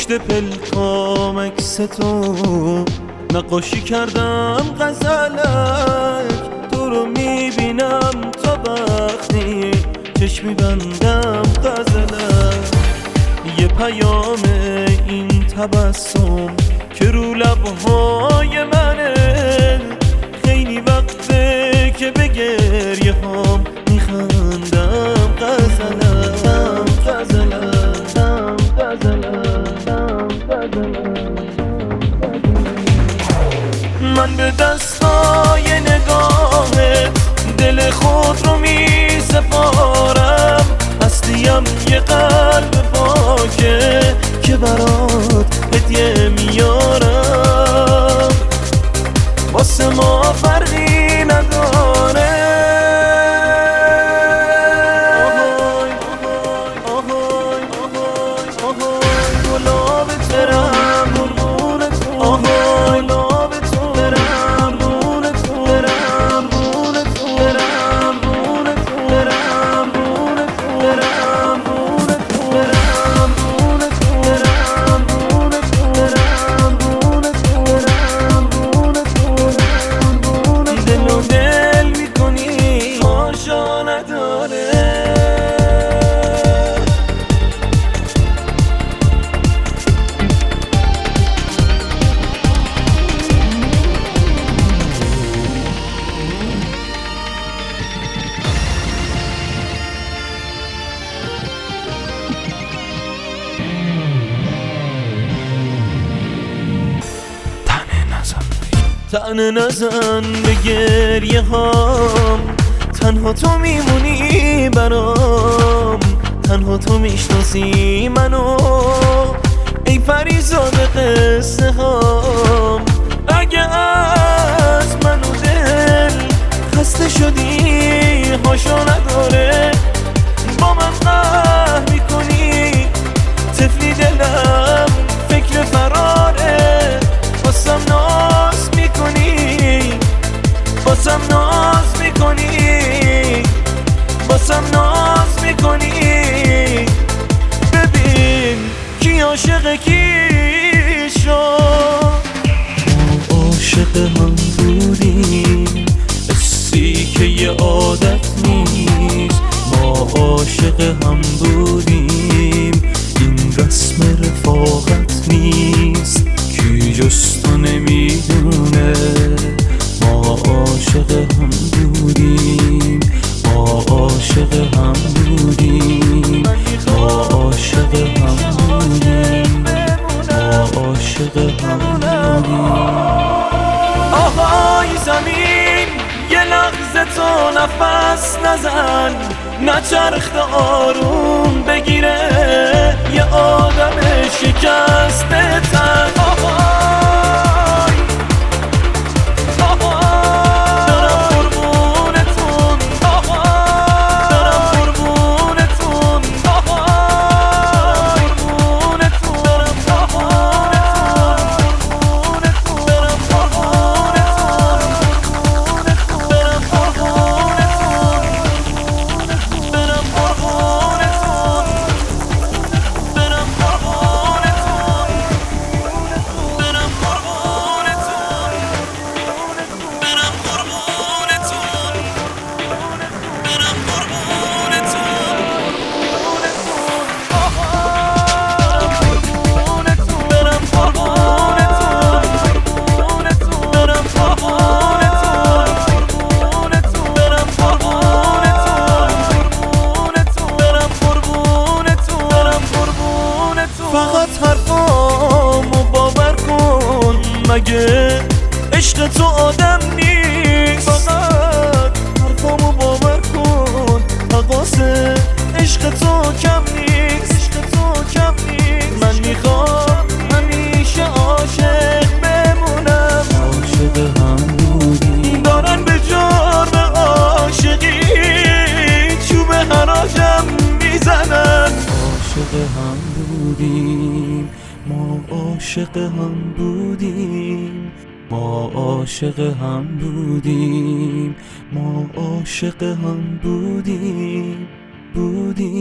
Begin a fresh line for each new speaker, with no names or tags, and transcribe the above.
پشت پلکام عکس تو نقاشی کردم غزلک، تو رو میبینم تا وقتی چشمی بندم غزلک. یه پیام این تبسم که رو لبهای منه، خیلی وقته که به گریه هام میخندم غزلم غزلم غزلم غزلم. من به دستای نگاهت دل خود رو می سپارم، هستیم یه قلب پاکه که برات هدیه میارم، واسه ما فرقی نداره. آهای آهای آهای گلابت برم قربونت، آهای گلابت برم قربونت، برم قربونت، برم قربونت، برم قربونت، برم قربونت، برم قربونت، برم قربونت، برم قربونت، برم قربونت. دل و دل میکنی آشا نداره. تنه نزن به گریه هام، تنها تو میمونی برام، تنها تو میشناسی منو ای پریزاد قصه هام. اگه از منو دل خسته شدی هاشو نداره، با من قهر میکنی طفلی دلم فکر فراره، واسم ناز میکنی، واسم ناز میکنی، واسم ناز میکنی. ببین کی عاشق کی شد، ما عاشق هم بودیم، حسی که یه عادت نیست. ما عاشق هم بودیم، این رسم رفاقت نیست. کی جز تو نمیدونه ما عاشق هم بودیم، ما عاشق هم بودیم، ما عاشق هم بودیم، ما عاشق هم بودیم. آهای زمین یه لحظه تو نفس نزن، نچرخت آروم بگیره یه آدم شکسته تن. فقط حرفامو باور کن، مگه عشق تو آدم نیست. فقط حرفامو باور کن، حواس عشق تو کم نیست، عشق تو کم نیست. من میخوام همیشه عاشق بمونم، عاشق هم بودیم. دارن به جرم عاشقی چوب حراجم میزنن. عاشق هم بودیم، ما عاشق هم بودیم، ما عاشق هم بودیم، ما عاشق هم بودیم.